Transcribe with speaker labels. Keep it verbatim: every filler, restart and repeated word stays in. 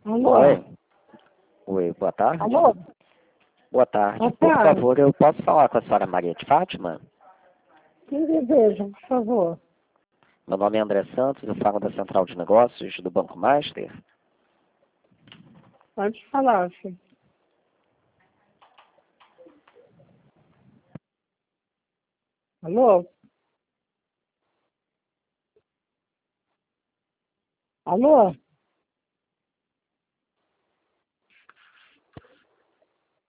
Speaker 1: Alô?
Speaker 2: Oi. Oi, boa tarde.
Speaker 1: Alô?
Speaker 2: Boa tarde.
Speaker 1: Boa
Speaker 2: Por
Speaker 1: tarde.
Speaker 2: favor, eu posso falar com a senhora Maria de Fátima?
Speaker 1: Quem deseja, por favor?
Speaker 2: Meu nome é André Santos, eu falo da Central de Negócios do Banco Master.
Speaker 1: Pode falar, filho. Alô? Alô?